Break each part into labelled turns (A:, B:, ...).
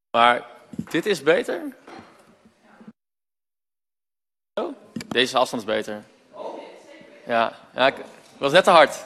A: Maar dit is beter? Oh, deze afstand is beter. Ja, ik was net te hard.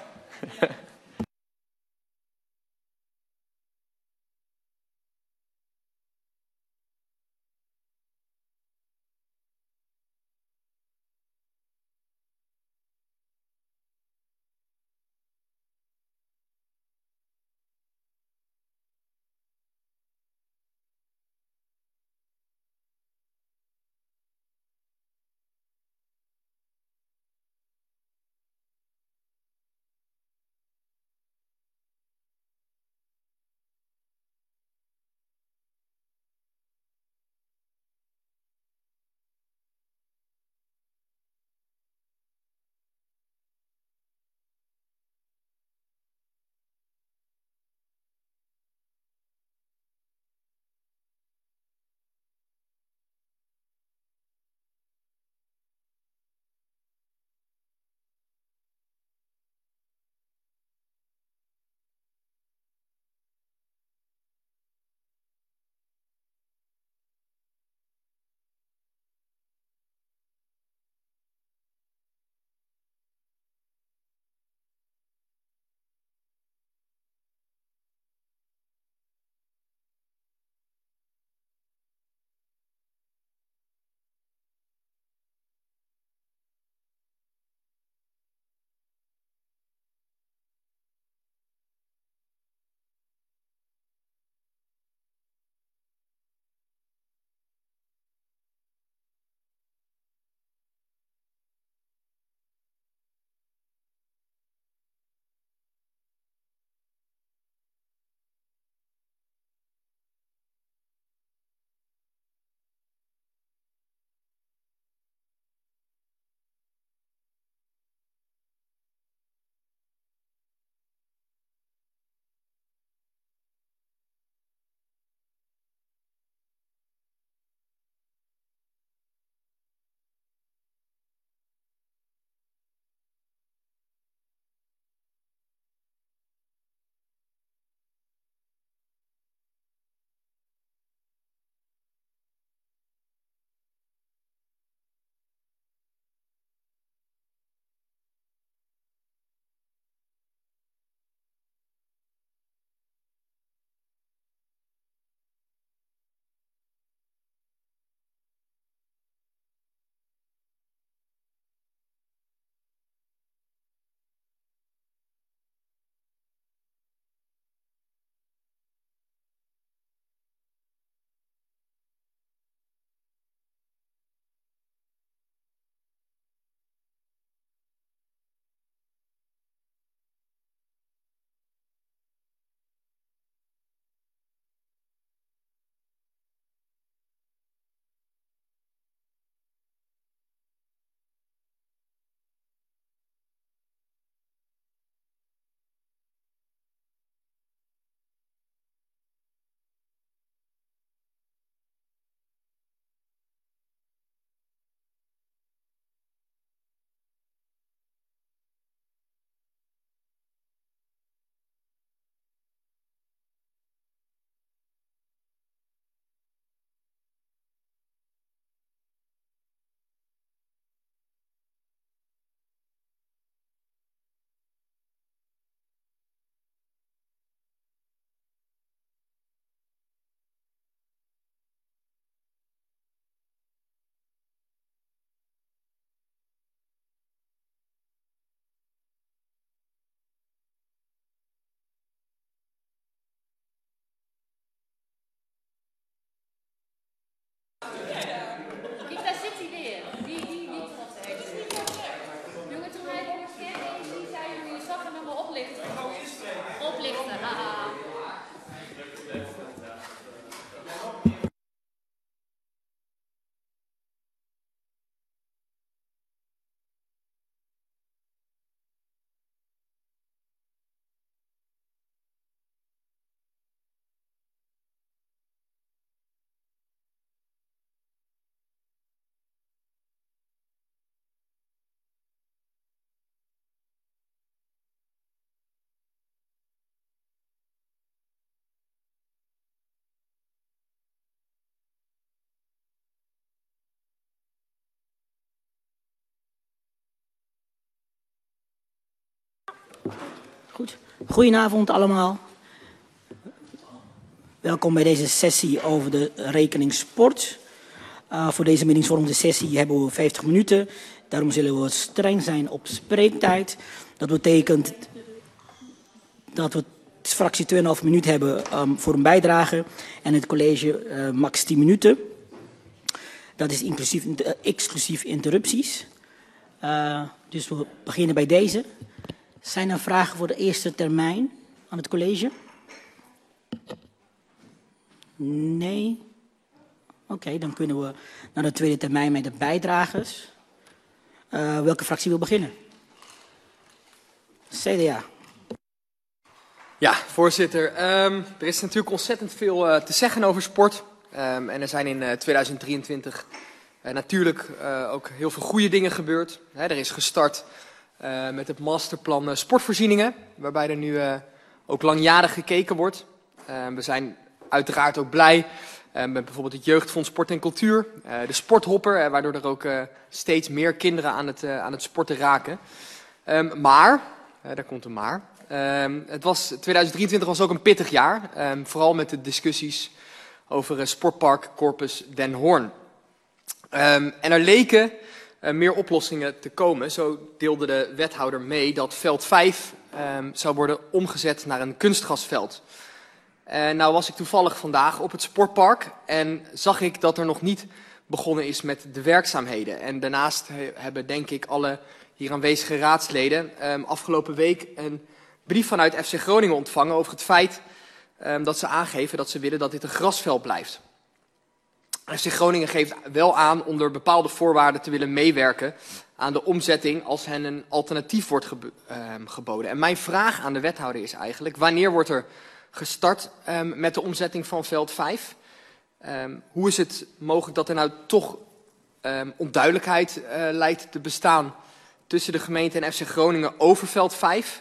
B: Goed. Goedenavond allemaal. Welkom bij deze sessie over de rekening sport. Voor deze meningsvormende sessie hebben we 50 minuten. Daarom zullen we streng zijn op spreektijd. Dat betekent dat we fractie 2,5 minuut hebben voor een bijdrage. En het college max 10 minuten. Dat is exclusief interrupties. Dus we beginnen bij deze. Zijn er vragen voor de eerste termijn aan het college? Nee? Oké, dan kunnen we naar de tweede termijn met de bijdragers. Welke fractie wil beginnen? CDA.
C: Ja, voorzitter. Er is natuurlijk ontzettend veel te zeggen over sport. En er zijn in 2023 natuurlijk ook heel veel goede dingen gebeurd. Er is gestart met het masterplan sportvoorzieningen, waarbij er nu ook langjarig gekeken wordt. We zijn uiteraard ook blij met bijvoorbeeld het Jeugdfonds Sport en Cultuur, de Sporthopper, waardoor er ook steeds meer kinderen aan het sporten raken. Maar, daar komt een maar, 2023 was ook een pittig jaar, vooral met de discussies over sportpark Corpus Den Hoorn. En er leken meer oplossingen te komen. Zo deelde de wethouder mee dat veld 5 zou worden omgezet naar een kunstgrasveld. Nou was ik toevallig vandaag op het sportpark en zag ik dat er nog niet begonnen is met de werkzaamheden. En daarnaast hebben denk ik alle hier aanwezige raadsleden afgelopen week een brief vanuit FC Groningen ontvangen over het feit dat ze aangeven dat ze willen dat dit een grasveld blijft. FC Groningen geeft wel aan onder bepaalde voorwaarden te willen meewerken aan de omzetting als hen een alternatief wordt geboden. En mijn vraag aan de wethouder is eigenlijk, wanneer wordt er gestart met de omzetting van veld 5? Hoe is het mogelijk dat er nou toch onduidelijkheid lijkt te bestaan tussen de gemeente en FC Groningen over veld 5?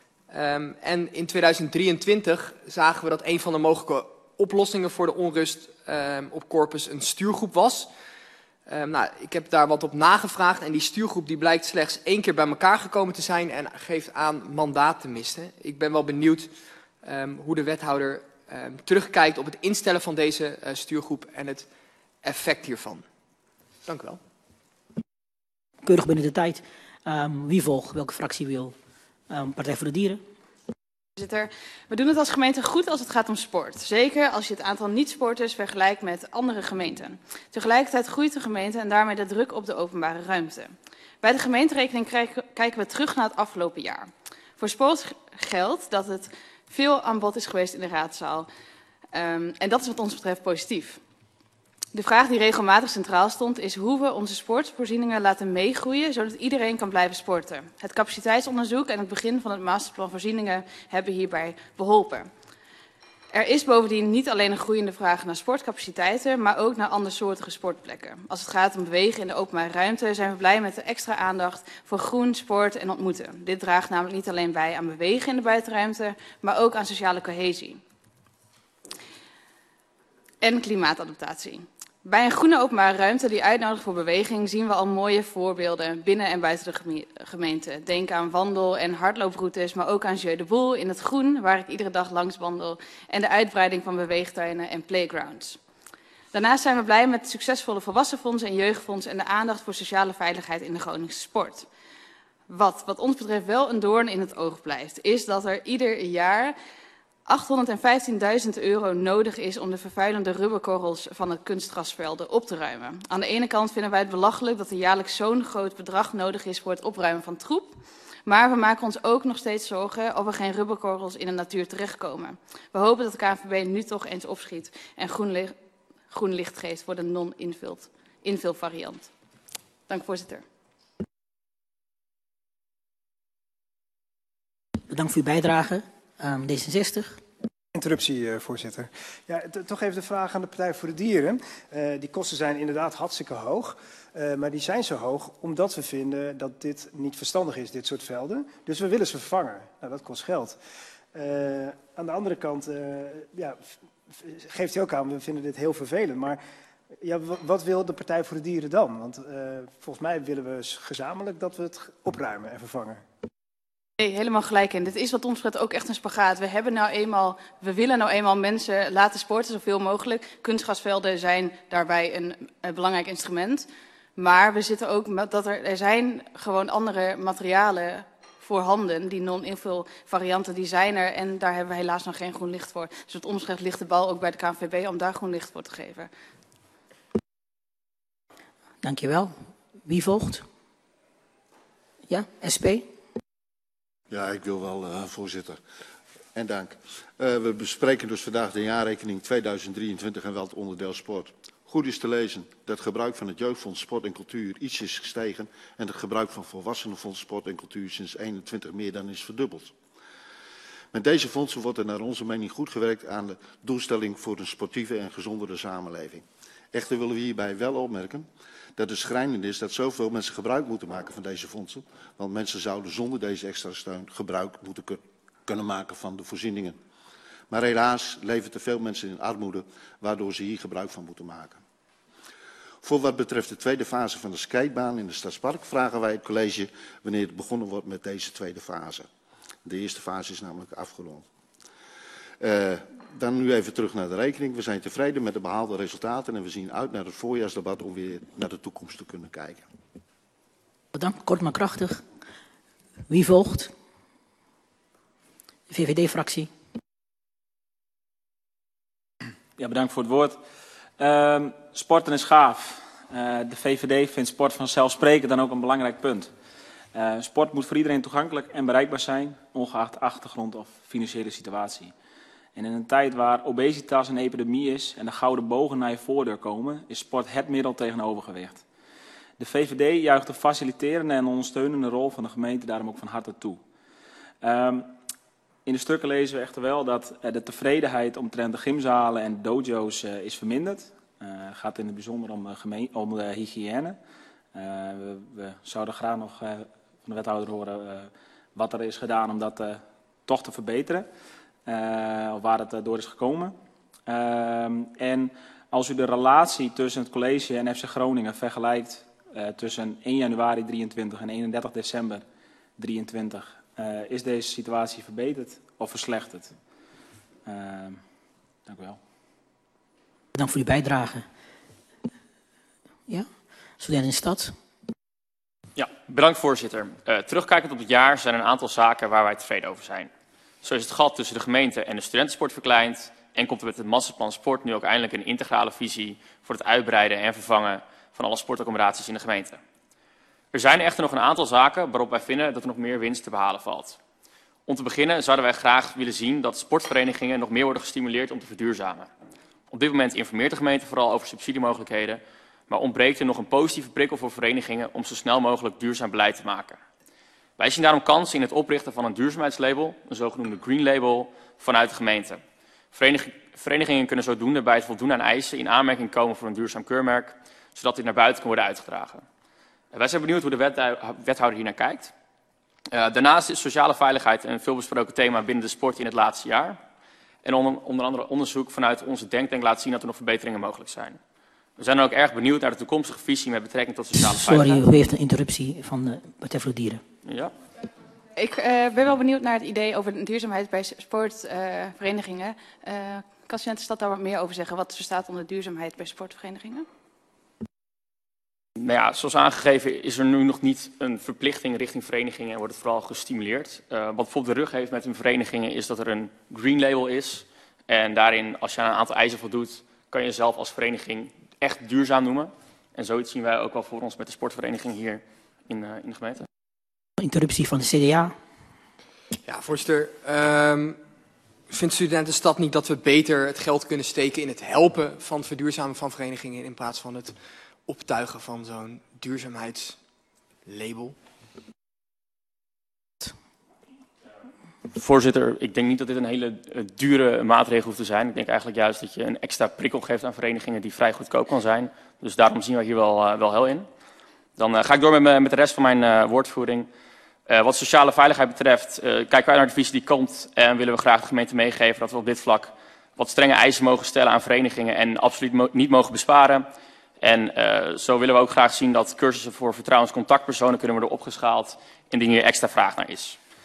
C: En in 2023 zagen we dat een van de mogelijke oplossingen voor de onrust op Corpus een stuurgroep was. Nou, ik heb daar wat op nagevraagd en die stuurgroep die blijkt slechts 1 keer bij elkaar gekomen te zijn en geeft aan mandaat te missen. Ik ben wel benieuwd hoe de wethouder terugkijkt op het instellen van deze stuurgroep en het effect hiervan. Dank u wel.
B: Keurig binnen de tijd. Wie volgt? Welke fractie wil? Partij voor de Dieren.
D: Voorzitter, we doen het als gemeente goed als het gaat om sport. Zeker als je het aantal niet-sporters vergelijkt met andere gemeenten. Tegelijkertijd groeit de gemeente en daarmee de druk op de openbare ruimte. Bij de gemeenterekening kijken we terug naar het afgelopen jaar. Voor sport geldt dat het veel aan bod is geweest in de raadzaal. En dat is wat ons betreft positief. De vraag die regelmatig centraal stond is hoe we onze sportvoorzieningen laten meegroeien, zodat iedereen kan blijven sporten. Het capaciteitsonderzoek en het begin van het masterplan voorzieningen hebben hierbij beholpen. Er is bovendien niet alleen een groeiende vraag naar sportcapaciteiten, maar ook naar andersoortige sportplekken. Als het gaat om bewegen in de openbare ruimte zijn we blij met de extra aandacht voor groen, sport en ontmoeten. Dit draagt namelijk niet alleen bij aan bewegen in de buitenruimte, maar ook aan sociale cohesie. En klimaatadaptatie. Bij een groene openbare ruimte die uitnodigt voor beweging zien we al mooie voorbeelden binnen en buiten de gemeente. Denk aan wandel- en hardlooproutes, maar ook aan Jeu de Boel in het groen, waar ik iedere dag langs wandel, en de uitbreiding van beweegtuinen en playgrounds. Daarnaast zijn we blij met het succesvolle volwassenfonds en jeugdfonds en de aandacht voor sociale veiligheid in de Groningse sport. Wat ons betreft wel een doorn in het oog blijft, is dat er ieder jaar 815.000 euro nodig is om de vervuilende rubberkorrels van het kunstgrasvelden op te ruimen. Aan de ene kant vinden wij het belachelijk dat er jaarlijks zo'n groot bedrag nodig is voor het opruimen van troep. Maar we maken ons ook nog steeds zorgen of er geen rubberkorrels in de natuur terechtkomen. We hopen dat de KNVB nu toch eens opschiet en groen licht geeft voor de non-infill variant. Dank voorzitter.
B: Bedankt voor uw bijdrage. D66.
E: Interruptie, voorzitter. Ja, toch even de vraag aan de Partij voor de Dieren. Die kosten zijn inderdaad hartstikke hoog. Maar die zijn zo hoog omdat we vinden dat dit niet verstandig is, dit soort velden. Dus we willen ze vervangen. Nou, dat kost geld. Aan de andere kant geeft hij ook aan, we vinden dit heel vervelend. Maar ja, wat wil de Partij voor de Dieren dan? Want volgens mij willen we gezamenlijk dat we het opruimen en vervangen.
D: Nee, helemaal gelijk in. Dit is wat ons betreft ook echt een spagaat. We willen nou eenmaal mensen laten sporten zoveel mogelijk. Kunstgrasvelden zijn daarbij een belangrijk instrument. Maar we zitten ook met dat er zijn gewoon andere materialen voorhanden. Die non-invul varianten die zijn er. En daar hebben we helaas nog geen groen licht voor. Dus wat ons betreft ligt de bal ook bij de KNVB om daar groen licht voor te geven.
B: Dankjewel. Wie volgt? Ja, SP?
F: Ja, ik wil wel, voorzitter. En dank. We bespreken dus vandaag de jaarrekening 2023 en wel het onderdeel sport. Goed is te lezen dat het gebruik van het Jeugdfonds Sport en Cultuur iets is gestegen en het gebruik van Volwassenenfonds Sport en Cultuur sinds 2021 meer dan is verdubbeld. Met deze fondsen wordt er naar onze mening goed gewerkt aan de doelstelling voor een sportieve en gezondere samenleving. Echter willen we hierbij wel opmerken dat het schrijnend is dat zoveel mensen gebruik moeten maken van deze fondsen, want mensen zouden zonder deze extra steun gebruik moeten kunnen maken van de voorzieningen. Maar helaas leven te veel mensen in armoede, waardoor ze hier gebruik van moeten maken. Voor wat betreft de tweede fase van de skatebaan in het Stadspark vragen wij het college wanneer het begonnen wordt met deze tweede fase. De eerste fase is namelijk afgerond. Dan nu even terug naar de rekening. We zijn tevreden met de behaalde resultaten en we zien uit naar het voorjaarsdebat om weer naar de toekomst te kunnen kijken.
B: Bedankt, kort maar krachtig. Wie volgt? De VVD-fractie.
G: Ja, bedankt voor het woord. Sporten is gaaf. De VVD vindt sport vanzelfsprekend dan ook een belangrijk punt. Sport moet voor iedereen toegankelijk en bereikbaar zijn, ongeacht achtergrond of financiële situatie. En in een tijd waar obesitas een epidemie is en de gouden bogen naar je voordeur komen, is sport het middel tegen overgewicht. De VVD juicht de faciliterende en ondersteunende rol van de gemeente daarom ook van harte toe. In de stukken lezen we echter wel dat de tevredenheid omtrent de gymzalen en dojo's is verminderd. Het gaat in het bijzonder om de hygiëne. We zouden graag nog van de wethouder horen wat er is gedaan om dat toch te verbeteren. Of waar het door is gekomen. En als u de relatie tussen het college en FC Groningen vergelijkt tussen 1 januari 23 en 31 december 23, is deze situatie verbeterd of verslechterd? Dank u wel.
B: Dank voor uw bijdrage. Ja, student in de stad.
A: Ja, bedankt voorzitter. Terugkijkend op het jaar zijn er een aantal zaken waar wij tevreden over zijn. Zo is het gat tussen de gemeente en de studentensport verkleind en komt er met het masterplan sport nu ook eindelijk een integrale visie voor het uitbreiden en vervangen van alle sportaccommodaties in de gemeente. Er zijn echter nog een aantal zaken waarop wij vinden dat er nog meer winst te behalen valt. Om te beginnen zouden wij graag willen zien dat sportverenigingen nog meer worden gestimuleerd om te verduurzamen. Op dit moment informeert de gemeente vooral over subsidiemogelijkheden, maar ontbreekt er nog een positieve prikkel voor verenigingen om zo snel mogelijk duurzaam beleid te maken. Wij zien daarom kansen in het oprichten van een duurzaamheidslabel, een zogenoemde Green Label, vanuit de gemeente. Verenigingen kunnen zodoende bij het voldoen aan eisen in aanmerking komen voor een duurzaam keurmerk, zodat dit naar buiten kan worden uitgedragen. Wij zijn benieuwd hoe de wethouder hier naar kijkt. Daarnaast is sociale veiligheid een veelbesproken thema binnen de sport in het laatste jaar. En onder andere onderzoek vanuit onze denktank laat zien dat er nog verbeteringen mogelijk zijn. We zijn dan ook erg benieuwd naar de toekomstige visie met betrekking tot sociale veiligheid.
B: Sorry, u heeft een interruptie van de Partij voor de Dieren.
A: Ja.
D: Ik ben wel benieuwd naar het idee over duurzaamheid bij sportverenigingen. Kan student de stad daar wat meer over zeggen? Wat verstaat onder duurzaamheid bij sportverenigingen?
A: Nou ja, zoals aangegeven is er nu nog niet een verplichting richting verenigingen en wordt het vooral gestimuleerd. Wat bijvoorbeeld de rug heeft met hun verenigingen is dat er een green label is. En daarin, als je aan een aantal eisen voldoet, kan je jezelf als vereniging echt duurzaam noemen. En zoiets zien wij ook wel voor ons met de sportvereniging hier in de gemeente.
B: Interruptie van de CDA.
C: Ja, voorzitter. Vindt studentenstad niet dat we beter het geld kunnen steken in het helpen van het verduurzamen van verenigingen in plaats van het optuigen van zo'n duurzaamheidslabel?
A: Voorzitter, ik denk niet dat dit een hele dure maatregel hoeft te zijn. Ik denk eigenlijk juist dat je een extra prikkel geeft aan verenigingen die vrij goedkoop kan zijn. Dus daarom zien we hier wel heel in. Dan ga ik door met de rest van mijn woordvoering. Wat sociale veiligheid betreft kijken wij naar de visie die komt en willen we graag de gemeente meegeven dat we op dit vlak wat strenge eisen mogen stellen aan verenigingen en absoluut niet mogen besparen. En zo willen we ook graag zien dat cursussen voor vertrouwenscontactpersonen kunnen worden opgeschaald indien hier extra vraag naar is.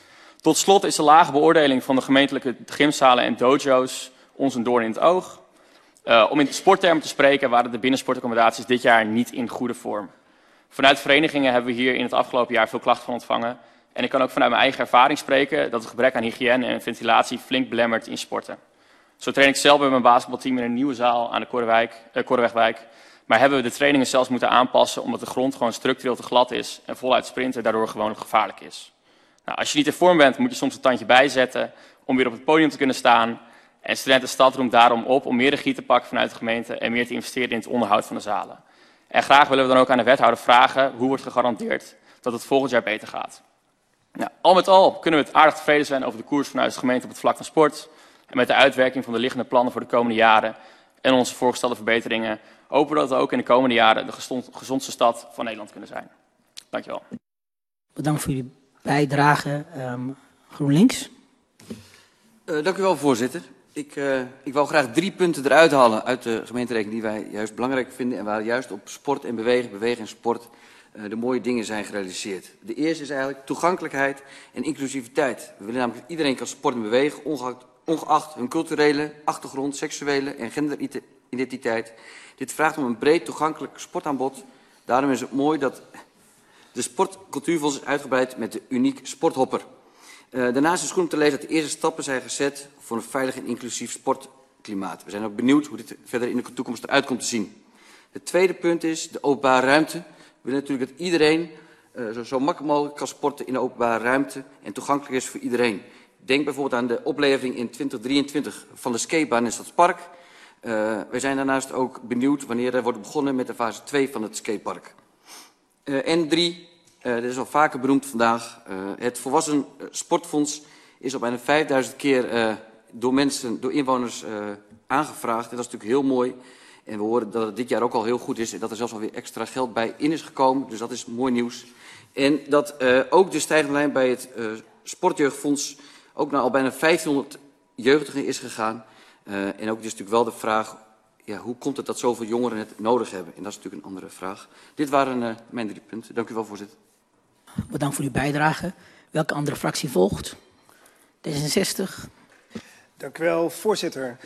A: Tot slot is de lage beoordeling van de gemeentelijke gymzalen en dojo's ons een doorn in het oog. Om in sporttermen te spreken waren de binnensportaccommodaties dit jaar niet in goede vorm. Vanuit verenigingen hebben we hier in het afgelopen jaar veel klachten van ontvangen. En ik kan ook vanuit mijn eigen ervaring spreken dat het gebrek aan hygiëne en ventilatie flink belemmert in sporten. Zo train ik zelf bij mijn basketbalteam in een nieuwe zaal aan de Korrewegwijk. Maar hebben we de trainingen zelfs moeten aanpassen omdat de grond gewoon structureel te glad is en voluit sprinten daardoor gewoon gevaarlijk is. Nou, als je niet in vorm bent, moet je soms een tandje bijzetten om weer op het podium te kunnen staan. En Studentenstad roept daarom op om meer regie te pakken vanuit de gemeente en meer te investeren in het onderhoud van de zalen. En graag willen we dan ook aan de wethouder vragen hoe wordt gegarandeerd dat het volgend jaar beter gaat. Nou, al met al kunnen we het aardig tevreden zijn over de koers vanuit de gemeente op het vlak van sport. En met de uitwerking van de liggende plannen voor de komende jaren en onze voorgestelde verbeteringen hopen we dat we ook in de komende jaren de gezondste stad van Nederland kunnen zijn. Dankjewel.
B: Bedankt voor jullie bijdrage. GroenLinks.
H: Dank u wel, voorzitter. Ik wil graag 3 punten eruit halen uit de gemeenterekening die wij juist belangrijk vinden en waar juist op sport en bewegen en sport de mooie dingen zijn gerealiseerd. De eerste is eigenlijk toegankelijkheid en inclusiviteit. We willen namelijk dat iedereen kan sporten en bewegen, ongeacht hun culturele achtergrond, seksuele en genderidentiteit. Dit vraagt om een breed toegankelijk sportaanbod. Daarom is het mooi dat de Sportcultuurfonds is uitgebreid met de uniek sporthopper. Daarnaast is goed om te lezen dat de eerste stappen zijn gezet voor een veilig en inclusief sportklimaat. We zijn ook benieuwd hoe dit verder in de toekomst eruit komt te zien. Het tweede punt is de openbare ruimte. We willen natuurlijk dat iedereen zo makkelijk mogelijk kan sporten in de openbare ruimte en toegankelijk is voor iedereen. Denk bijvoorbeeld aan de oplevering in 2023 van de skatebaan in het Stadspark. Wij zijn daarnaast ook benieuwd wanneer er wordt begonnen met de fase 2 van het skatepark. En 3, dit is al vaker benoemd vandaag, het volwassen sportfonds is al bijna 5000 keer door inwoners aangevraagd. En dat is natuurlijk heel mooi. En we horen dat het dit jaar ook al heel goed is en dat er zelfs alweer extra geld bij in is gekomen. Dus dat is mooi nieuws. En dat ook de stijgende lijn bij het sportjeugdfonds ook naar al bijna 1500 jeugdigen is gegaan. En ook is natuurlijk wel de vraag, ja, hoe komt het dat zoveel jongeren het nodig hebben? En dat is natuurlijk een andere vraag. Dit waren mijn 3 punten. Dank u wel, voorzitter.
B: Bedankt voor uw bijdrage. Welke andere fractie volgt? D66.
E: Dank u wel, voorzitter.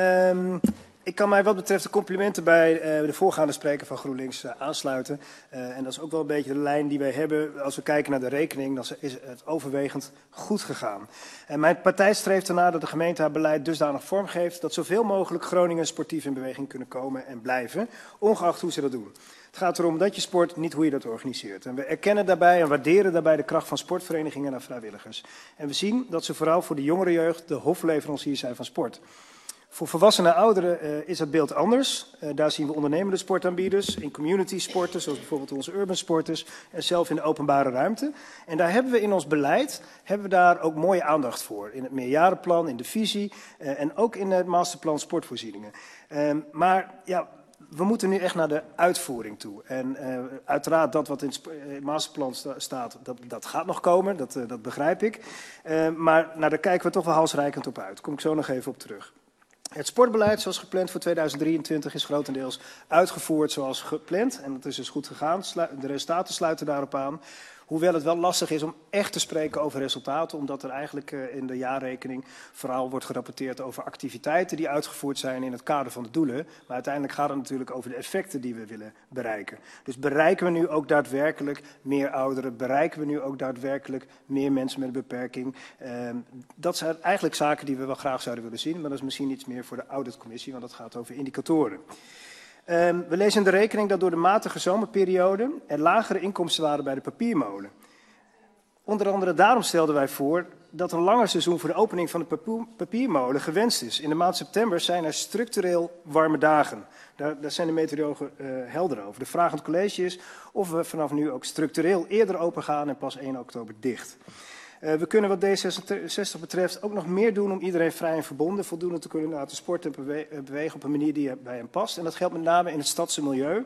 E: Ik kan mij wat betreft de complimenten bij de voorgaande spreker van GroenLinks aansluiten. En dat is ook wel een beetje de lijn die wij hebben. Als we kijken naar de rekening, dan is het overwegend goed gegaan. En mijn partij streeft ernaar dat de gemeente haar beleid dusdanig vormgeeft dat zoveel mogelijk Groningen sportief in beweging kunnen komen en blijven, ongeacht hoe ze dat doen. Het gaat erom dat je sport, niet hoe je dat organiseert. En we erkennen daarbij en waarderen daarbij de kracht van sportverenigingen en vrijwilligers. En we zien dat ze vooral voor de jongere jeugd de hofleveranciers zijn van sport. Voor volwassenen en ouderen is het beeld anders. Daar zien we ondernemende sportaanbieders, in community sporten, zoals bijvoorbeeld onze urban sporters, en zelf in de openbare ruimte. En daar hebben we in ons beleid daar ook mooie aandacht voor. In het meerjarenplan, in de visie en ook in het masterplan sportvoorzieningen. Maar ja, we moeten nu echt naar de uitvoering toe. En uiteraard dat wat in het masterplan staat, dat gaat nog komen, dat begrijp ik. Maar daar kijken we toch wel halsreikend op uit. Daar kom ik zo nog even op terug. Het sportbeleid zoals gepland voor 2023 is grotendeels uitgevoerd zoals gepland. En dat is dus goed gegaan. De resultaten sluiten daarop aan. Hoewel het wel lastig is om echt te spreken over resultaten, omdat er eigenlijk in de jaarrekening vooral wordt gerapporteerd over activiteiten die uitgevoerd zijn in het kader van de doelen. Maar uiteindelijk gaat het natuurlijk over de effecten die we willen bereiken. Dus bereiken we nu ook daadwerkelijk meer ouderen? Bereiken we nu ook daadwerkelijk meer mensen met een beperking? Dat zijn eigenlijk zaken die we wel graag zouden willen zien, maar dat is misschien iets meer voor de auditcommissie, want dat gaat over indicatoren. We lezen in de rekening dat door de matige zomerperiode er lagere inkomsten waren bij de papiermolen. Onder andere daarom stelden wij voor dat een langer seizoen voor de opening van de papiermolen gewenst is. In de maand september zijn er structureel warme dagen. Daar zijn de meteorologen helder over. De vraag aan het college is of we vanaf nu ook structureel eerder open gaan en pas 1 oktober dicht. We kunnen wat D66 betreft ook nog meer doen om iedereen vrij en verbonden voldoende te kunnen laten sporten en bewegen op een manier die bij hem past. En dat geldt met name in het stadse milieu.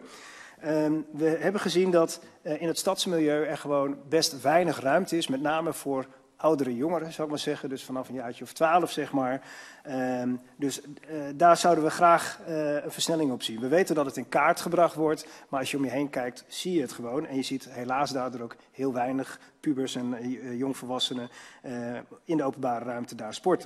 E: We hebben gezien dat in het stadse milieu er gewoon best weinig ruimte is, met name voor oudere jongeren, zou ik maar zeggen. Dus vanaf een jaartje of 12, zeg maar. Dus daar zouden we graag een versnelling op zien. We weten dat het in kaart gebracht wordt, maar als je om je heen kijkt, zie je het gewoon. En je ziet helaas daardoor ook heel weinig pubers en jongvolwassenen in de openbare ruimte daar sporten.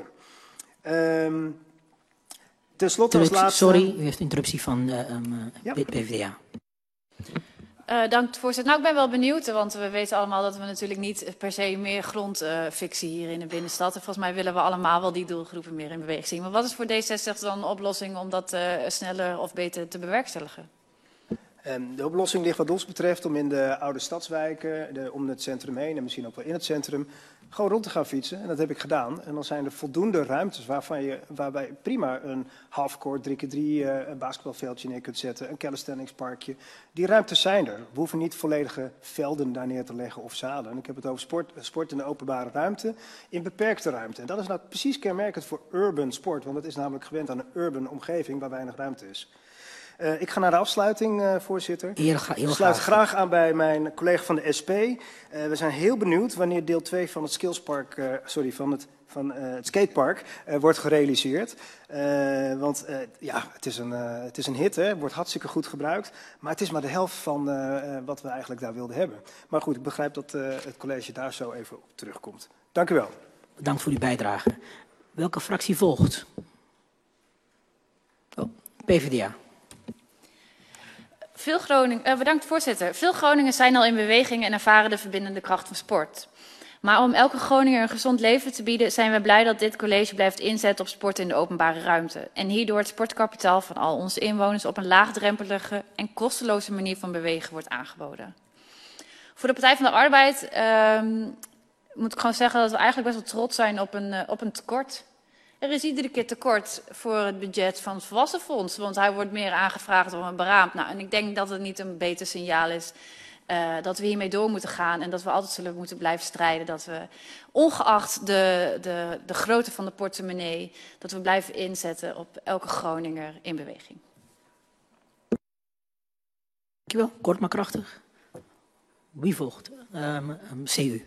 E: Ten slotte als laatste...
B: Sorry, u heeft interruptie van PvdA.
I: Dank voorzitter. Nou, ik ben wel benieuwd, want we weten allemaal dat we natuurlijk niet per se meer grond fixen hier in de binnenstad. En volgens mij willen we allemaal wel die doelgroepen meer in beweging zien. Maar wat is voor D66 dan een oplossing om dat sneller of beter te bewerkstelligen?
E: De oplossing ligt wat ons betreft om in de oude stadswijken, om het centrum heen en misschien ook wel in het centrum, gewoon rond te gaan fietsen. En dat heb ik gedaan. En dan zijn er voldoende ruimtes waarbij je prima een halfcourt 3x3 basketbalveldje neer kunt zetten, een calisthenicsparkje. Die ruimtes zijn er. We hoeven niet volledige velden daar neer te leggen of zalen. En ik heb het over sport in de openbare ruimte, in beperkte ruimte. En dat is nou precies kenmerkend voor urban sport, want het is namelijk gewend aan een urban omgeving waar weinig ruimte is. Ik ga naar de afsluiting, voorzitter. Ik sluit graag aan bij mijn collega van de SP. We zijn heel benieuwd wanneer deel 2 van het skillspark, van het skatepark wordt gerealiseerd. Want het is een hit, hè, wordt hartstikke goed gebruikt. Maar het is maar de helft van wat we eigenlijk daar wilden hebben. Maar goed, ik begrijp dat het college daar zo even op terugkomt. Dank u wel.
B: Bedankt voor uw bijdrage. Welke fractie volgt? PvdA.
I: Bedankt voorzitter. Veel Groningers zijn al in beweging en ervaren de verbindende kracht van sport. Maar om elke Groninger een gezond leven te bieden, zijn we blij dat dit college blijft inzetten op sport in de openbare ruimte. En hierdoor het sportkapitaal van al onze inwoners op een laagdrempelige en kosteloze manier van bewegen wordt aangeboden. Voor de Partij van de Arbeid moet ik gewoon zeggen dat we eigenlijk best wel trots zijn op een tekort. Er is iedere keer tekort voor het budget van het Volwassenenfonds, want hij wordt meer aangevraagd dan beraamd. Nou, en ik denk dat het niet een beter signaal is dat we hiermee door moeten gaan en dat we altijd zullen moeten blijven strijden. Dat we, ongeacht de grootte van de portemonnee, dat we blijven inzetten op elke Groninger in beweging.
B: Dankjewel, kort maar krachtig. Wie volgt? CU.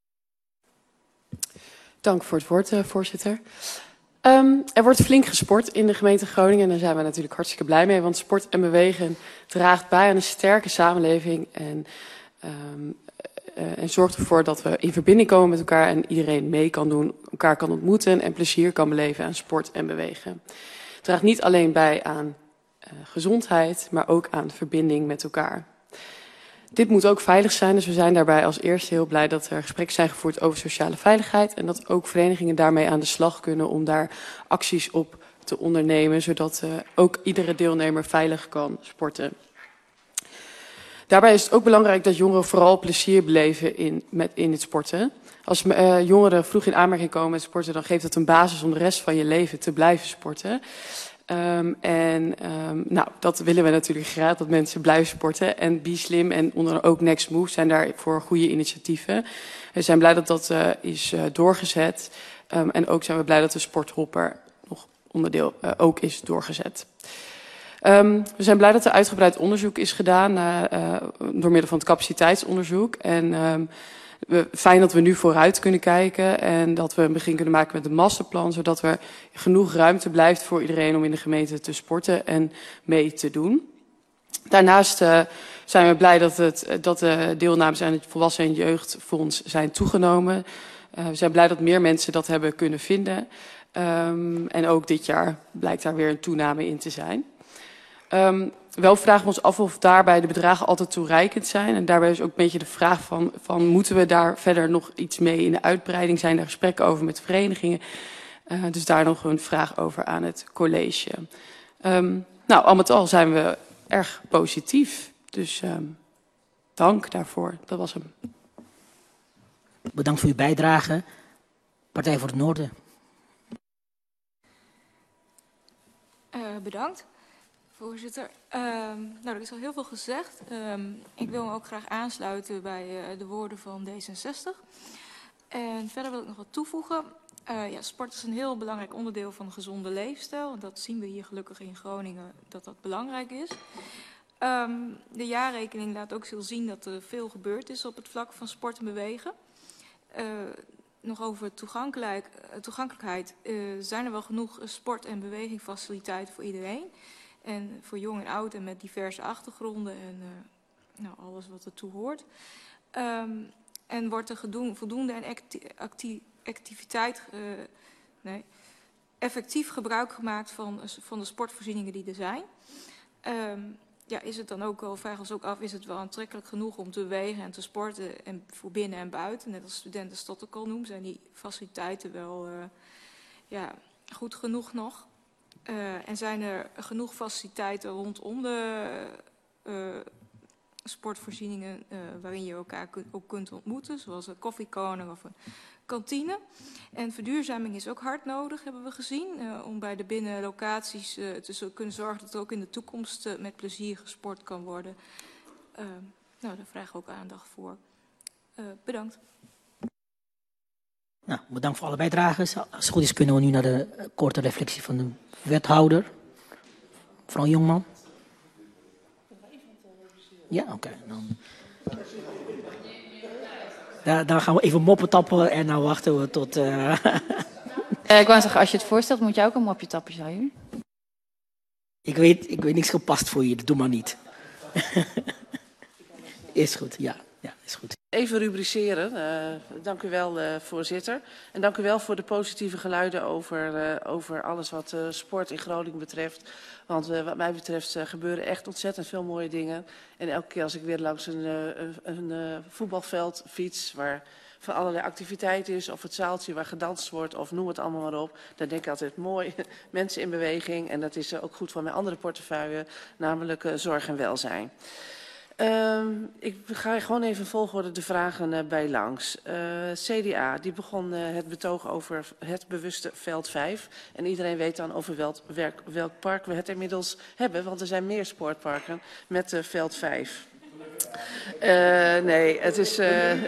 J: Dank voor het woord, voorzitter. Er wordt flink gesport in de gemeente Groningen en daar zijn we natuurlijk hartstikke blij mee. Want sport en bewegen draagt bij aan een sterke samenleving en zorgt ervoor dat we in verbinding komen met elkaar en iedereen mee kan doen, elkaar kan ontmoeten en plezier kan beleven aan sport en bewegen. Het draagt niet alleen bij aan gezondheid, maar ook aan verbinding met elkaar. Dit moet ook veilig zijn, dus we zijn daarbij als eerste heel blij dat er gesprekken zijn gevoerd over sociale veiligheid en dat ook verenigingen daarmee aan de slag kunnen om daar acties op te ondernemen, zodat ook iedere deelnemer veilig kan sporten. Daarbij is het ook belangrijk dat jongeren vooral plezier beleven in het sporten. Als jongeren vroeg in aanmerking komen met sporten, dan geeft dat een basis om de rest van je leven te blijven sporten. Dat willen we natuurlijk graag, dat mensen blijven sporten. En Be Slim en ook Next Move zijn daarvoor goede initiatieven. We zijn blij dat dat is doorgezet. En ook zijn we blij dat de sporthopper nog onderdeel ook is doorgezet. We zijn blij dat er uitgebreid onderzoek is gedaan door middel van het capaciteitsonderzoek. En fijn dat we nu vooruit kunnen kijken en dat we een begin kunnen maken met een masterplan, zodat er genoeg ruimte blijft voor iedereen om in de gemeente te sporten en mee te doen. Daarnaast zijn we blij dat de deelnames aan het Volwassen- en Jeugdfonds zijn toegenomen. We zijn blij dat meer mensen dat hebben kunnen vinden. En ook dit jaar blijkt daar weer een toename in te zijn. Wel vragen we ons af of daarbij de bedragen altijd toereikend zijn. En daarbij is ook een beetje de vraag van moeten we daar verder nog iets mee in de uitbreiding? Zijn er gesprekken over met verenigingen? Dus daar nog een vraag over aan het college. Al met al zijn we erg positief. Dus dank daarvoor. Dat was hem.
B: Bedankt voor uw bijdrage. Partij voor het Noorden.
K: Bedankt. Voorzitter, er is al heel veel gezegd. Ik wil me ook graag aansluiten bij de woorden van D66. En verder wil ik nog wat toevoegen. Sport is een heel belangrijk onderdeel van een gezonde leefstijl. En dat zien we hier gelukkig in Groningen dat dat belangrijk is. De jaarrekening laat ook zien dat er veel gebeurd is op het vlak van sport en bewegen. nog over toegankelijkheid. Zijn er wel genoeg sport- en bewegingfaciliteiten voor iedereen? En voor jong en oud en met diverse achtergronden en alles wat ertoe hoort. En wordt er voldoende en effectief gebruik gemaakt van de sportvoorzieningen die er zijn? Is het dan ook wel, vragen ons ook af, is het wel aantrekkelijk genoeg om te bewegen en te sporten en voor binnen en buiten? Net als studenten Stott ook al noemen, zijn die faciliteiten wel goed genoeg nog? En zijn er genoeg faciliteiten rondom de sportvoorzieningen waarin je elkaar ook kunt ontmoeten, zoals een koffiecorner of een kantine? En verduurzaming is ook hard nodig, hebben we gezien, om bij de binnenlocaties te kunnen zorgen dat er ook in de toekomst met plezier gesport kan worden. Daar vragen we ook aandacht voor. Bedankt.
B: Nou, bedankt voor alle bijdragers. Als het goed is kunnen we nu naar de korte reflectie van de wethouder. Mevrouw Jongman. Ja, oké. Dan gaan we even moppen tappen en dan wachten we tot...
I: Ik wou zeggen, als je het voorstelt, moet jij ook een mopje tappen, zou je?
B: Ik weet niks gepast voor je, doe maar niet. Is goed, ja, is goed.
L: Even rubriceren. Dank u wel, voorzitter. En dank u wel voor de positieve geluiden over alles wat sport in Groningen betreft. Want wat mij betreft gebeuren echt ontzettend veel mooie dingen. En elke keer als ik weer langs een voetbalveld fiets waar van allerlei activiteit is, of het zaaltje waar gedanst wordt, of noem het allemaal maar op, dan denk ik altijd mooi, mensen in beweging. En dat is ook goed voor mijn andere portefeuille, namelijk zorg en welzijn. Ik ga gewoon even volgorde de vragen bij langs. CDA, die begon het betoog over het bewuste veld 5. En iedereen weet dan over welk park we het inmiddels hebben, want er zijn meer sportparken met veld 5. Nee, het is...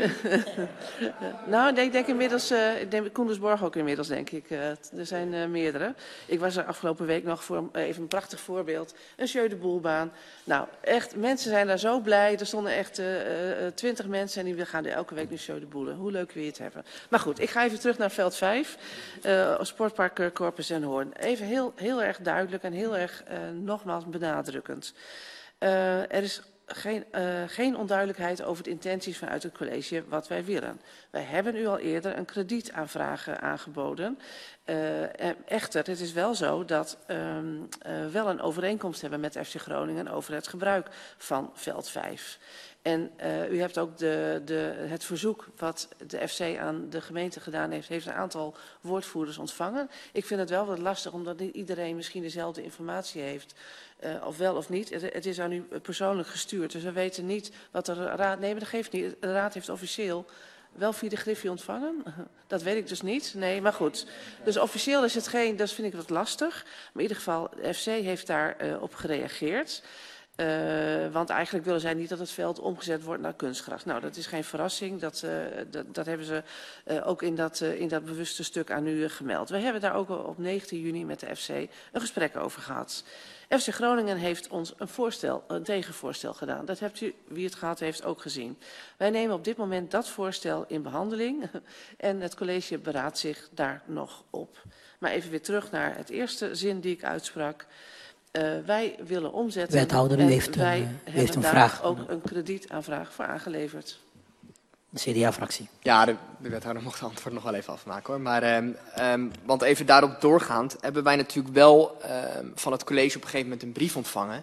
L: nou, ik denk inmiddels... Koendersborg ook inmiddels, denk ik. Er zijn meerdere. Ik was er afgelopen week nog voor even een prachtig voorbeeld. Een Jeu de Boelbaan. Nou, echt, mensen zijn daar zo blij. Er stonden echt 20 mensen en die gaan er elke week nu Jeu de Boelen. Hoe leuk wil je het hebben? Maar goed, ik ga even terug naar veld 5. Sportpark Corpus en Hoorn. Even heel erg duidelijk en heel erg nogmaals benadrukkend. Er is geen onduidelijkheid over de intenties vanuit het college wat wij willen. Wij hebben u al eerder een kredietaanvraag aangeboden. Echter, het is wel zo dat we wel een overeenkomst hebben met FC Groningen over het gebruik van veld 5. En u hebt ook het verzoek wat de FC aan de gemeente gedaan heeft een aantal woordvoerders ontvangen. Ik vind het wel wat lastig omdat niet iedereen misschien dezelfde informatie heeft. Of wel of niet. Het is aan u persoonlijk gestuurd. Dus we weten niet wat de raad... Nee, maar dat geeft niet. De raad heeft officieel wel via de Griffie ontvangen. Dat weet ik dus niet. Nee, maar goed. Dus officieel is het geen... Dat vind ik wat lastig. Maar in ieder geval, de FC heeft daarop gereageerd. Want eigenlijk willen zij niet dat het veld omgezet wordt naar kunstgras. Nou, dat is geen verrassing. Dat hebben ze ook in dat bewuste stuk aan u gemeld. We hebben daar ook op 19 juni met de FC een gesprek over gehad. FC Groningen heeft ons een tegenvoorstel gedaan. Dat hebt u, wie het gehad heeft, ook gezien. Wij nemen op dit moment dat voorstel in behandeling en het college beraadt zich daar nog op. Maar even weer terug naar het eerste zin die ik uitsprak. Wij willen omzetten.
B: Wethouder, u heeft een vraag.
L: Ook een kredietaanvraag voor aangeleverd.
B: De CDA-fractie.
C: Ja, de wethouder mocht het antwoord nog wel even afmaken hoor. Maar, want even daarop doorgaand hebben wij natuurlijk wel van het college op een gegeven moment een brief ontvangen.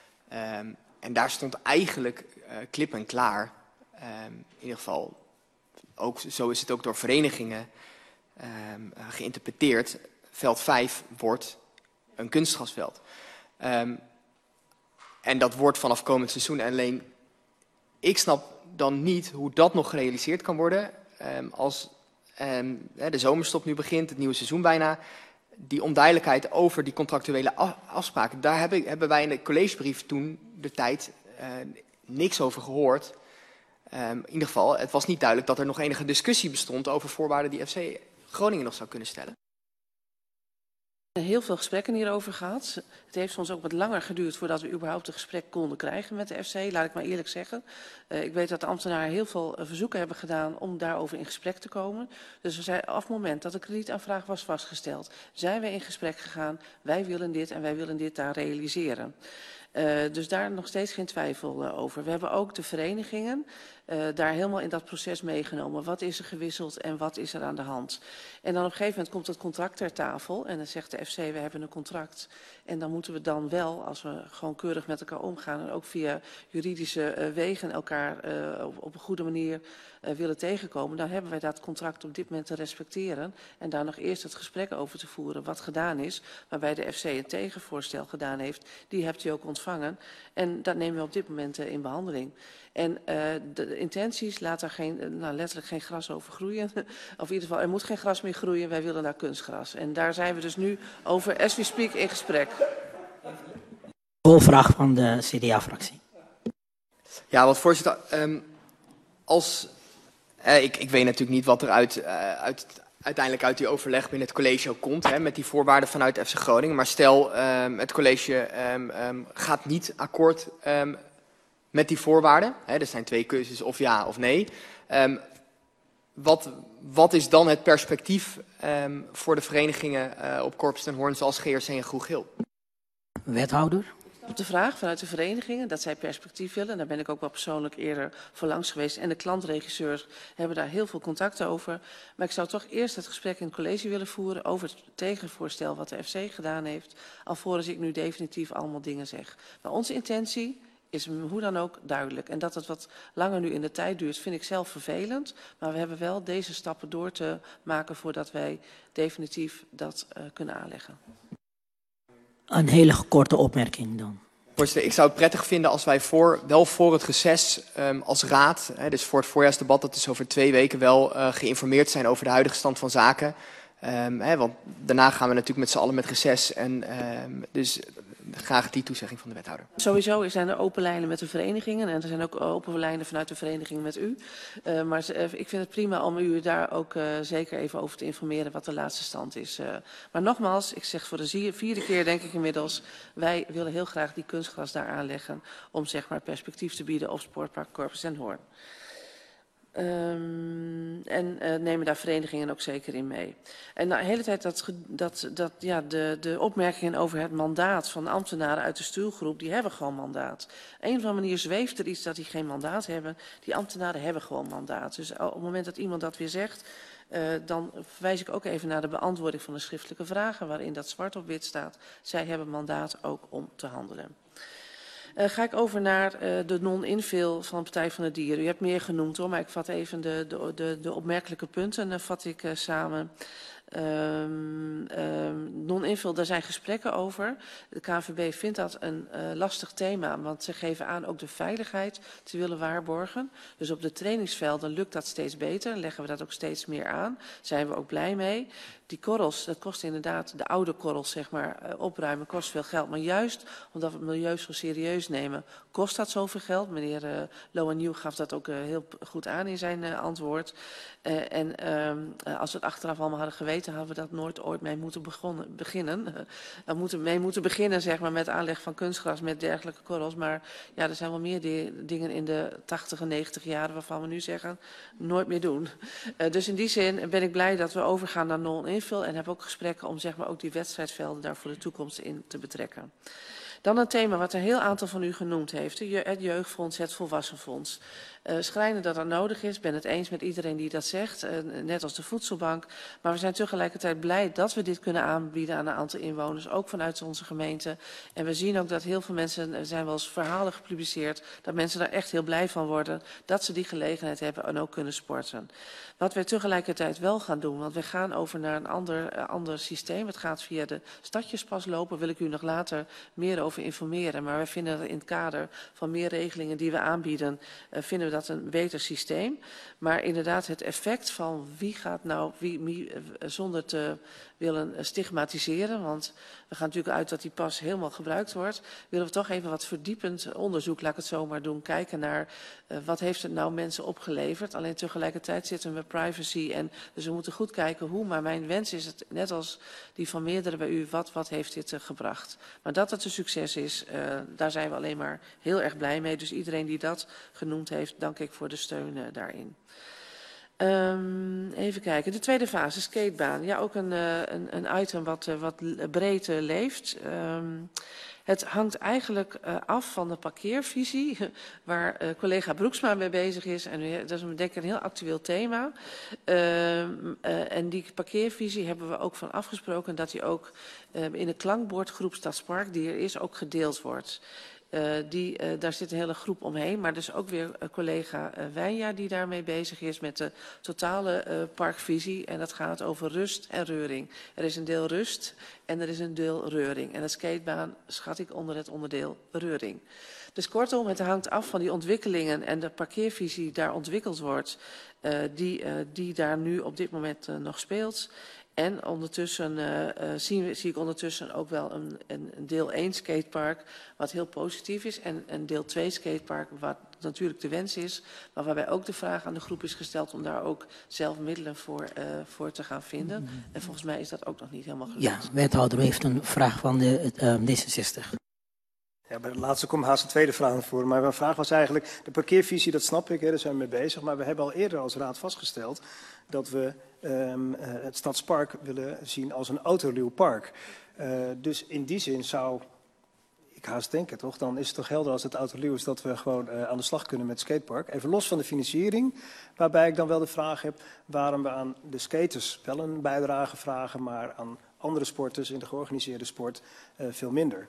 C: En daar stond eigenlijk klip en klaar. In ieder geval, ook, zo is het ook door verenigingen geïnterpreteerd. Veld 5 wordt een kunstgrasveld. En dat wordt vanaf komend seizoen. En alleen ik snap dan niet hoe dat nog gerealiseerd kan worden als de zomerstop nu begint, het nieuwe seizoen bijna. Die onduidelijkheid over die contractuele afspraken, daar hebben wij in de collegebrief toen de tijd niks over gehoord. In ieder geval, het was niet duidelijk dat er nog enige discussie bestond over voorwaarden die FC Groningen nog zou kunnen stellen.
L: Heel veel gesprekken hierover gehad. Het heeft soms ook wat langer geduurd voordat we überhaupt een gesprek konden krijgen met de FC, laat ik maar eerlijk zeggen. Ik weet dat de ambtenaren heel veel verzoeken hebben gedaan om daarover in gesprek te komen. Dus we zijn af het moment dat de kredietaanvraag was vastgesteld, zijn we in gesprek gegaan. Wij willen dit en wij willen dit daar realiseren. Dus daar nog steeds geen twijfel over. We hebben ook de verenigingen daar helemaal in dat proces meegenomen. Wat is er gewisseld en wat is er aan de hand? En dan op een gegeven moment komt het contract ter tafel en dan zegt de FC, we hebben een contract. En dan moeten we dan wel, als we gewoon keurig met elkaar omgaan en ook via juridische wegen elkaar op een goede manier willen tegenkomen, dan hebben wij dat contract op dit moment te respecteren en daar nog eerst het gesprek over te voeren wat gedaan is, waarbij de FC een tegenvoorstel gedaan heeft. Die hebt u ook ontvangen en dat nemen we op dit moment in behandeling. En de intenties, laat daar letterlijk geen gras over groeien. Of in ieder geval, er moet geen gras meer groeien. Wij willen daar kunstgras. En daar zijn we dus nu over, as we speak, in gesprek.
B: Volvraag van de CDA-fractie.
C: Ja, want voorzitter, ik weet natuurlijk niet wat er uiteindelijk uit die overleg binnen het college ook komt, hè, met die voorwaarden vanuit FC Groningen. Maar stel, het college gaat niet akkoord met die voorwaarden. Hè, er zijn 2 keuzes, of ja of nee. Wat is dan het perspectief voor de verenigingen op Corpus ten Hoorn zoals GRC en Groeg-Geel?
B: Wethouder.
L: Op de vraag vanuit de verenigingen dat zij perspectief willen. Daar ben ik ook wel persoonlijk eerder voor langs geweest. En de klantregisseurs hebben daar heel veel contact over. Maar ik zou toch eerst het gesprek in het college willen voeren over het tegenvoorstel wat de FC gedaan heeft. Alvorens ik nu definitief allemaal dingen zeg. Maar onze intentie is hoe dan ook duidelijk. En dat het wat langer nu in de tijd duurt, vind ik zelf vervelend. Maar we hebben wel deze stappen door te maken voordat wij definitief dat kunnen aanleggen.
B: Een hele korte opmerking dan.
C: Voorzitter, ik zou het prettig vinden als wij wel voor het reces als raad, dus voor het voorjaarsdebat, dat is over 2 weken wel geïnformeerd zijn over de huidige stand van zaken. Want daarna gaan we natuurlijk met z'n allen met reces en dus graag die toezegging van de wethouder.
L: Sowieso zijn er open lijnen met de verenigingen en er zijn ook open lijnen vanuit de vereniging met u. Maar ik vind het prima om u daar ook zeker even over te informeren wat de laatste stand is. Maar nogmaals, ik zeg voor de 4e keer denk ik inmiddels, wij willen heel graag die kunstgras daar aanleggen om zeg maar perspectief te bieden op Sportpark Corpus ten Hoorn. En nemen daar verenigingen ook zeker in mee. En de hele tijd de opmerkingen over het mandaat van ambtenaren uit de stuurgroep, die hebben gewoon mandaat. Op een of andere manier zweeft er iets dat die geen mandaat hebben. Die ambtenaren hebben gewoon mandaat. Dus op het moment dat iemand dat weer zegt, dan verwijs ik ook even naar de beantwoording van de schriftelijke vragen, waarin dat zwart op wit staat. Zij hebben mandaat ook om te handelen. Ga ik over naar de non-infill van de Partij van de Dieren. U hebt meer genoemd hoor, maar ik vat even de opmerkelijke punten vat ik samen. Non-infill, daar zijn gesprekken over. De KNVB vindt dat een lastig thema, want ze geven aan ook de veiligheid te willen waarborgen. Dus op de trainingsvelden lukt dat steeds beter, leggen we dat ook steeds meer aan. Daar zijn we ook blij mee. Die korrels, dat kost inderdaad, de oude korrels zeg maar, opruimen kost veel geld. Maar juist omdat we het milieu zo serieus nemen, kost dat zoveel geld. Meneer Loan Nieuw gaf dat ook heel goed aan in zijn antwoord. Als we het achteraf allemaal hadden geweten, hadden we dat nooit ooit mee moeten beginnen. We moeten mee moeten beginnen zeg maar, met aanleg van kunstgras met dergelijke korrels. Maar ja, er zijn wel meer dingen in de 80 en 90 jaren waarvan we nu zeggen, nooit meer doen. Dus in die zin ben ik blij dat we overgaan naar non-infill en heb ook gesprekken om zeg maar, ook die wedstrijdvelden daar voor de toekomst in te betrekken. Dan een thema wat een heel aantal van u genoemd heeft, het jeugdfonds, het volwassenfonds. Schrijnend dat dat nodig is, ben het eens met iedereen die dat zegt, net als de voedselbank. Maar we zijn tegelijkertijd blij dat we dit kunnen aanbieden aan een aantal inwoners, ook vanuit onze gemeente. En we zien ook dat heel veel mensen, er zijn wel eens verhalen gepubliceerd, dat mensen daar echt heel blij van worden, dat ze die gelegenheid hebben en ook kunnen sporten. Wat wij tegelijkertijd wel gaan doen, want we gaan over naar een ander systeem. Het gaat via de stadjespas lopen, wil ik u nog later meer over over informeren. Maar wij vinden dat in het kader van meer regelingen die we aanbieden, vinden we dat een beter systeem. Maar inderdaad het effect van wie gaat nou, zonder te willen stigmatiseren, want we gaan natuurlijk uit dat die pas helemaal gebruikt wordt, willen we toch even wat verdiepend onderzoek, laat ik het zo maar doen, kijken naar wat heeft het nou mensen opgeleverd. Alleen tegelijkertijd zitten we met privacy en dus we moeten goed kijken hoe, maar mijn wens is het, net als die van meerdere bij u, wat heeft dit gebracht. Maar dat het een succes is, daar zijn we alleen maar heel erg blij mee. Dus iedereen die dat genoemd heeft, dank ik voor de steun daarin. Even kijken, de tweede fase, skatebaan. Ja, ook een item wat breed leeft. Het hangt eigenlijk af van de parkeervisie, waar collega Broeksma mee bezig is. En dat is denk ik een heel actueel thema. En die parkeervisie hebben we ook van afgesproken dat die ook in de klankbordgroep Stadspark, die er is, ook gedeeld wordt. Daar zit een hele groep omheen, maar dus ook weer collega Wijnja die daarmee bezig is met de totale parkvisie. En dat gaat over rust en reuring. Er is een deel rust en er is een deel reuring. En de skatebaan schat ik onder het onderdeel reuring. Dus kortom, het hangt af van die ontwikkelingen en de parkeervisie die daar ontwikkeld wordt, die daar nu op dit moment nog speelt. En ondertussen zie ik ondertussen ook wel een deel 1 skatepark wat heel positief is. En een deel 2 skatepark wat natuurlijk de wens is. Maar waarbij ook de vraag aan de groep is gesteld om daar ook zelf middelen voor te gaan vinden. En volgens mij is dat ook nog niet helemaal gelukt.
B: Ja, wethouder heeft een vraag van de D66.
E: Ja, bij de laatste komt haast de tweede vraag voor. Maar mijn vraag was eigenlijk, de parkeervisie, dat snap ik, hè, daar zijn we mee bezig. Maar we hebben al eerder als raad vastgesteld dat we het Stadspark willen zien als een autoluw park. Dus in die zin zou ik haast denken, toch? Dan is het toch helder als het autoluw is dat we gewoon aan de slag kunnen met het skatepark. Even los van de financiering, waarbij ik dan wel de vraag heb waarom we aan de skaters wel een bijdrage vragen, maar aan andere sporters in de georganiseerde sport veel minder.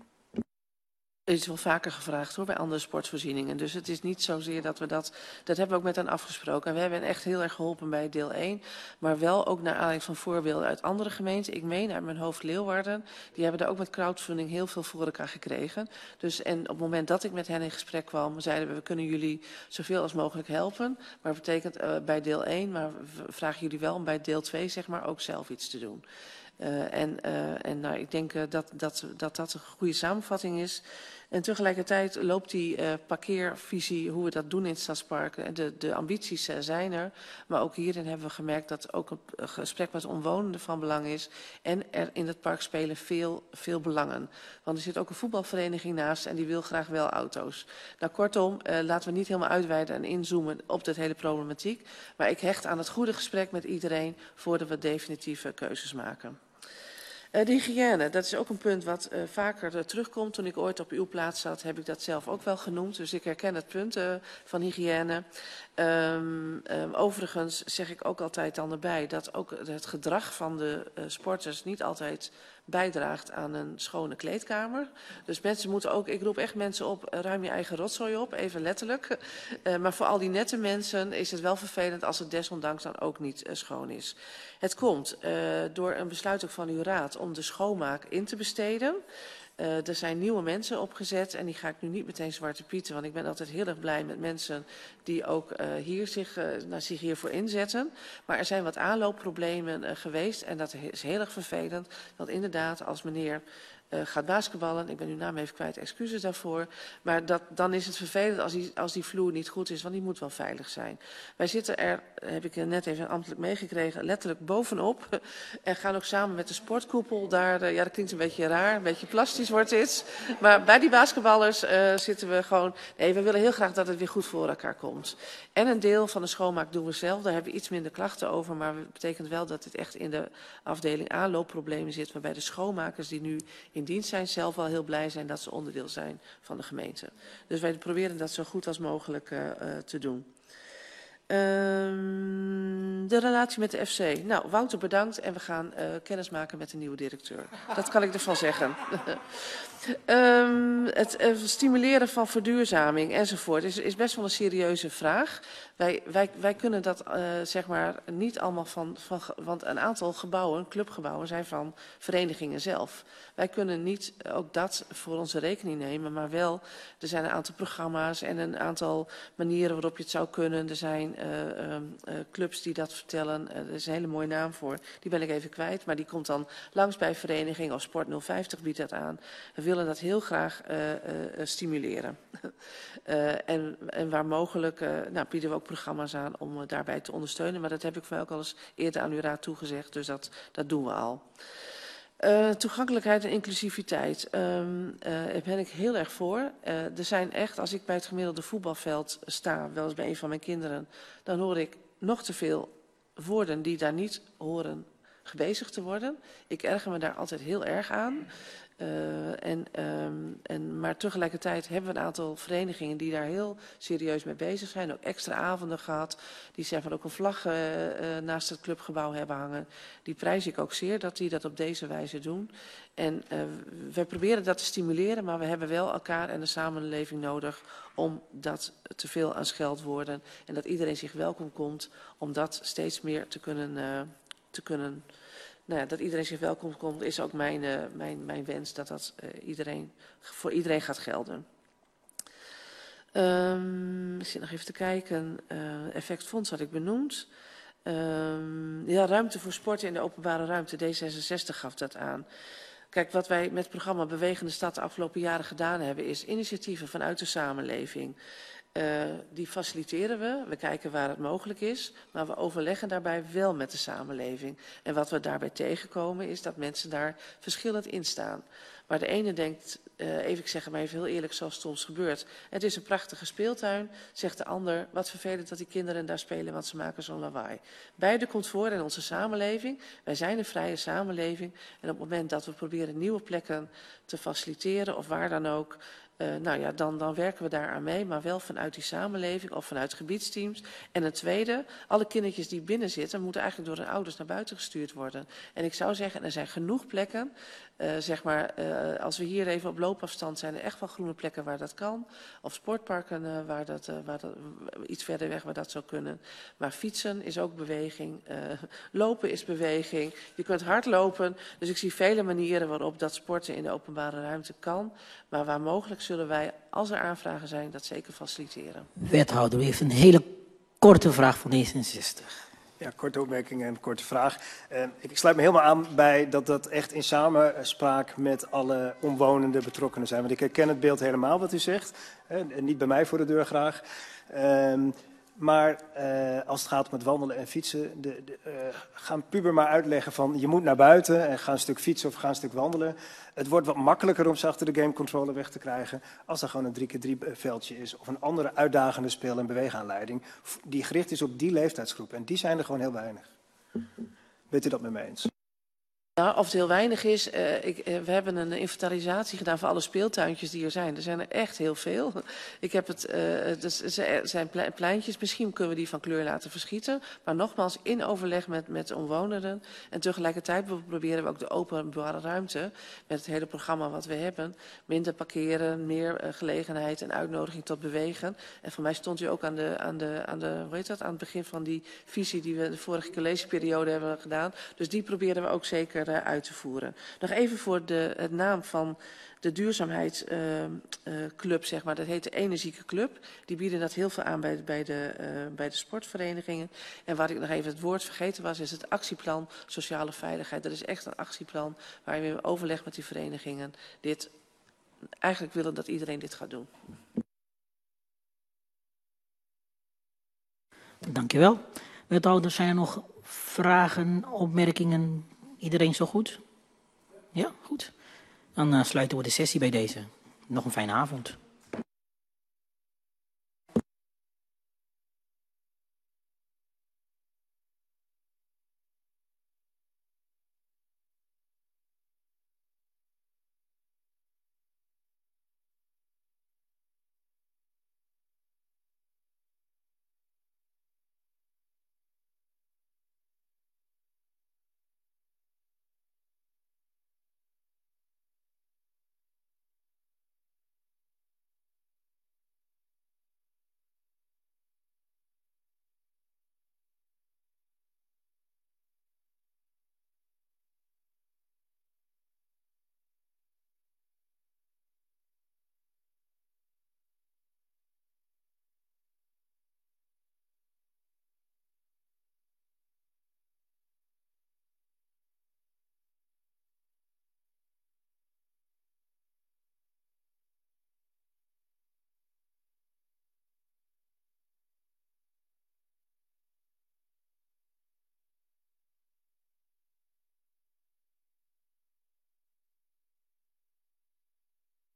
L: Het is wel vaker gevraagd hoor, bij andere sportvoorzieningen. Dus het is niet zozeer dat we dat hebben we ook met hen afgesproken. En we hebben echt heel erg geholpen bij deel 1. Maar wel ook naar aanleiding van voorbeelden uit andere gemeenten. Ik meen uit mijn hoofd Leeuwarden. Die hebben daar ook met crowdfunding heel veel voor elkaar gekregen. Dus, en op het moment dat ik met hen in gesprek kwam, zeiden we kunnen jullie zoveel als mogelijk helpen. Maar dat betekent bij deel 1, maar we vragen jullie wel om bij deel 2 zeg maar ook zelf iets te doen. Nou, ik denk dat een goede samenvatting is. En tegelijkertijd loopt die parkeervisie, hoe we dat doen in het Stadspark. De ambities zijn er. Maar ook hierin hebben we gemerkt dat ook een gesprek met omwonenden van belang is. En er in het park spelen veel belangen. Want er zit ook een voetbalvereniging naast en die wil graag wel auto's. Nou kortom, laten we niet helemaal uitweiden en inzoomen op de hele problematiek. Maar ik hecht aan het goede gesprek met iedereen voordat we definitieve keuzes maken. De hygiëne, dat is ook een punt wat vaker terugkomt. Toen ik ooit op uw plaats zat, heb ik dat zelf ook wel genoemd. Dus ik herken het punt van hygiëne. Overigens zeg ik ook altijd dan erbij dat ook het gedrag van de sporters niet altijd bijdraagt aan een schone kleedkamer. Dus mensen moeten ook, ik roep echt mensen op, ruim je eigen rotzooi op, even letterlijk. Maar voor al die nette mensen is het wel vervelend als het desondanks dan ook niet schoon is. Het komt door een besluit ook van uw raad om de schoonmaak in te besteden. Er zijn nieuwe mensen opgezet en die ga ik nu niet meteen zwarte pieten, want ik ben altijd heel erg blij met mensen die ook zich hiervoor inzetten. Maar er zijn wat aanloopproblemen geweest en dat is heel erg vervelend. Want inderdaad, als meneer gaat basketballen, ik ben uw naam even kwijt, excuses daarvoor. Maar dan is het vervelend als die vloer niet goed is, want die moet wel veilig zijn. Wij zitten er, heb ik net even ambtelijk meegekregen, letterlijk bovenop. En gaan ook samen met de sportkoepel daar, ja dat klinkt een beetje raar, een beetje plastisch wordt dit. Maar bij die basketballers zitten we gewoon, nee we willen heel graag dat het weer goed voor elkaar komt. En een deel van de schoonmaak doen we zelf, daar hebben we iets minder klachten over. Maar dat betekent wel dat het echt in de afdeling aanloopproblemen zit, waarbij de schoonmakers die nu in dienst zijn zelf wel heel blij zijn dat ze onderdeel zijn van de gemeente. Dus wij proberen dat zo goed als mogelijk te doen. De relatie met de FC. Nou, Wouter bedankt en we gaan kennis maken met de nieuwe directeur. Dat kan ik ervan zeggen. Het stimuleren van verduurzaming enzovoort is best wel een serieuze vraag. Wij kunnen dat zeg maar niet allemaal want een aantal gebouwen, clubgebouwen, zijn van verenigingen zelf. Wij kunnen niet ook dat voor onze rekening nemen, maar wel, er zijn een aantal programma's en een aantal manieren waarop je het zou kunnen. Er zijn clubs die dat vertellen, er is een hele mooie naam voor, die ben ik even kwijt, maar die komt dan langs bij verenigingen of Sport 050 biedt dat aan. We willen dat heel graag stimuleren. En waar mogelijk bieden we ook programma's aan om daarbij te ondersteunen. Maar dat heb ik ook al eens eerder aan uw raad toegezegd, dus dat doen we al. Toegankelijkheid en inclusiviteit ben ik heel erg voor. Er zijn echt, als ik bij het gemiddelde voetbalveld sta, wel eens bij een van mijn kinderen, dan hoor ik nog te veel woorden die daar niet horen gebezigd te worden. Ik erger me daar altijd heel erg aan. Maar tegelijkertijd hebben we een aantal verenigingen die daar heel serieus mee bezig zijn. Ook extra avonden gehad. Die zeg maar ook een vlag naast het clubgebouw hebben hangen. Die prijs ik ook zeer dat die dat op deze wijze doen. En we proberen dat te stimuleren, maar we hebben wel elkaar en de samenleving nodig om dat te veel aan scheldwoorden. En dat iedereen zich welkom komt om dat steeds meer te kunnen nou ja, dat iedereen zich welkom komt, is ook mijn wens dat dat voor iedereen gaat gelden. Ik zit nog even te kijken. Effectfonds had ik benoemd. Ja, ruimte voor sporten in de openbare ruimte. D66 gaf dat aan. Kijk, wat wij met het programma Bewegende Stad de afgelopen jaren gedaan hebben, is initiatieven vanuit de samenleving. Die faciliteren we. We kijken waar het mogelijk is. Maar we overleggen daarbij wel met de samenleving. En wat we daarbij tegenkomen is dat mensen daar verschillend in staan. Waar de ene denkt, ik zeg het maar even heel eerlijk zoals het soms gebeurt. Het is een prachtige speeltuin. Zegt de ander, wat vervelend dat die kinderen daar spelen, want ze maken zo'n lawaai. Beide komt voor in onze samenleving. Wij zijn een vrije samenleving. En op het moment dat we proberen nieuwe plekken te faciliteren of waar dan ook, nou ja, dan werken we daar aan mee, maar wel vanuit die samenleving of vanuit gebiedsteams. En een tweede, alle kindertjes die binnen zitten, moeten eigenlijk door hun ouders naar buiten gestuurd worden. En ik zou zeggen, er zijn genoeg plekken, zeg maar, als we hier even op loopafstand zijn, er echt wel groene plekken waar dat kan. Of sportparken waar dat iets verder weg waar dat zou kunnen. Maar fietsen is ook beweging, lopen is beweging, je kunt hardlopen. Dus ik zie vele manieren waarop dat sporten in de openbare ruimte kan. Maar waar mogelijk zullen wij, als er aanvragen zijn, dat zeker faciliteren.
B: Wethouder, u heeft een hele korte vraag van D66.
E: Ja, korte opmerking en korte vraag. Ik sluit me helemaal aan bij dat echt in samenspraak met alle omwonenden betrokkenen zijn. Want ik herken het beeld helemaal wat u zegt. Niet bij mij voor de deur graag. Maar als het gaat om het wandelen en fietsen, gaan puber maar uitleggen van je moet naar buiten en ga een stuk fietsen of ga een stuk wandelen. Het wordt wat makkelijker om ze achter de gamecontroller weg te krijgen als er gewoon een 3x3 veldje is of een andere uitdagende speel- en beweegaanleiding die gericht is op die leeftijdsgroep. En die zijn er gewoon heel weinig. Bent u dat met me eens?
L: Nou, of het heel weinig is, we hebben een inventarisatie gedaan van alle speeltuintjes die er zijn. Er zijn er echt heel veel. Ik heb er zijn pleintjes, misschien kunnen we die van kleur laten verschieten. Maar nogmaals, in overleg met omwonenden. En tegelijkertijd proberen we ook de openbare ruimte, met het hele programma wat we hebben, minder parkeren, meer gelegenheid en uitnodiging tot bewegen. En voor mij stond u ook aan het begin van die visie die we de vorige collegeperiode hebben gedaan. Dus die proberen we ook zeker uit te voeren. Nog even voor het naam van de duurzaamheidsclub, zeg maar. Dat heet de Energieke Club. Die bieden dat heel veel aan bij de sportverenigingen. En waar ik nog even het woord vergeten was, is het actieplan Sociale Veiligheid. Dat is echt een actieplan waar we in overleg met die verenigingen eigenlijk willen dat iedereen dit gaat doen.
B: Dankjewel. Wethouder, zijn er nog vragen, opmerkingen? Iedereen zo goed? Ja, goed. Dan sluiten we de sessie bij deze. Nog een fijne avond.